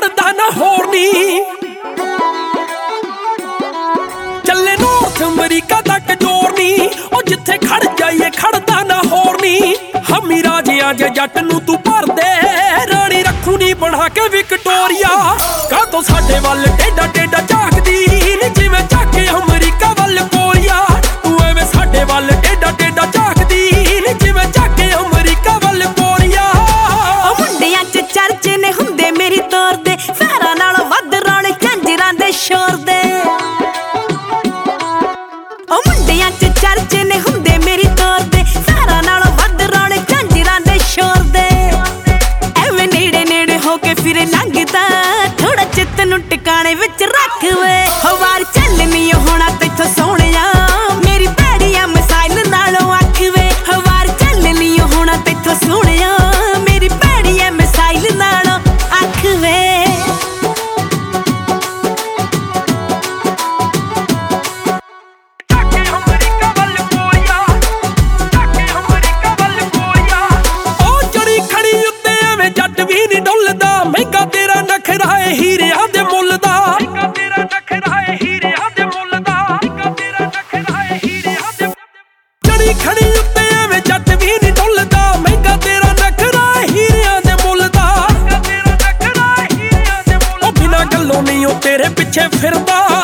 ਖੜਦਾ ਨਾ ਹੋਰ ਨੀ ਚੱਲੇ ਨੌਰਥ ਅਮਰੀਕਾ ਤੱਕ ਜੋਰ ਨੀ ਉਹ ਜਿੱਥੇ ਖੜ ਜਾਈਏ ਖੜਦਾ ਨਾ ਹੋਰ ਨੀ ਹਮੀ ਰਾਜਿਆਂ ਜੇ ਜੱਟ ਨੂੰ ਤੂੰ ਭਰਦੇ ਰਾਣੀ ਰੱਖੂ ਨੀ ਬਣਾ ਕੇ ਵਿਕਟੋਰੀਆ ਕਾਹਤੋਂ ਸਾਡੇ ਵੱਲ ਟੇਡਾ ਟੇਡਾ ਝਾਕਦੀ ਨੀ ਜਿਵੇਂ ਝਾਕੇ ਅਮਰੀਕਾ ਵੱਲ ਕੋਰੀਆ ਤੂੰ ਐਵੇਂ ਸਾਡੇ ਵੱਲ ਟੇਡਾ ਟੇਡਾ ਝਾਕਦੀ ਨੀ ਜਿਵੇਂ ਝਾਕੇ ਅਮਰੀਕਾ ਵੱਲ ਕੋਰੀਆ ਮੁੰਡਿਆਂ 'ਚ ਚਰਚੇ ਨੇ ਹੁੰਦੇ ਮੇਰੀ ਤੋਰ ਦੇ ਫੇਰਾਂ ਨਾਲੋਂ ਵੱਧ ਰੌਣ ਝਾਂਜਰਾਂ ਦੇ ਸ਼ੋਰ ਦੇ ਮੁੰਡਿਆਂ 'ਚ ਚਰਚੇ ਨੇ ਹੁੰਦੇ ਮੇਰੀ ਤੋਰ ਦੇ ਫੇਰਾਂ ਨਾਲੋਂ ਵੱਧ ਰੌਣ ਝਾਂਜਰਾਂ ਦੇ ਸ਼ੋਰ ਦੇ ਐਵੇਂ ਨੇੜੇ ਨੇੜੇ ਹੋ ਕੇ ਫਿਰ ਲੰਘਦਾ ਥੋੜਾ ਚਿੱਤ ਨੂੰ ਟਿਕਾਣੇ ਵਿੱਚ ਰੱਖ ਵੇ ਹਵਾਰ ਚੱਲਨੀ ਹੋਣਾ ਤੈਥੋਂ ਸੋਹਣਿਆ ਮੇਰੀ ਭੈੜੀਆਂ ਮਿਸਾਈਲ ਨਾਲੋਂ ਅੱਖ ਵੇ ਹਵਾਰ ਚੱਲਨੀ ਹੋਣਾ ਤੈਥੋਂ ਸੋਹਣਿਆ ਮੇਰੀ ਭੈੜੀਆਂ ਮਿਸਾਈਲ ਨਾਲੋਂ ਅੱਖ ਵੇ ਮਹਿੰਗਾ ਤੇਰਾ ਨਖਰਾ ਏ ਹੀਰਿਆਂ ਦੇ ਮੁੱਲ ਦਾ ਮਹਿੰਗਾ ਤੇਰਾ ਨਖਰਾ ਏ ਹੀਰਿਆਂ ਦੇ ਮੁੱਲ ਦਾ ਮਹਿੰਗਾ ਤੇਰਾ ਨਖਰਾ ਏ ਹੀਰਿਆਂ ਦੇ ਚੜੀ ਖੜੀ ਉੱਤੇ ਐਵੇਂ ਜੱਟ ਵੀ ਨਹੀਂ ਡੁੱਲਦਾ ਮਹਿੰਗਾ ਤੇਰਾ ਨਖਰਾ ਏ ਹੀਰਿਆਂ ਦੇ ਮੁੱਲ ਦਾ ਮਹਿੰਗਾ ਤੇਰਾ ਨਖਰਾ ਏ ਹੀਰਿਆਂ ਦੇ ਮੁੱਲ ਉਹ ਬਿਨਾਂ ਗੱਲੋਂ ਨਹੀਂ ਉਹ ਤੇਰੇ ਪਿੱਛੇ ਫਿਰਦਾ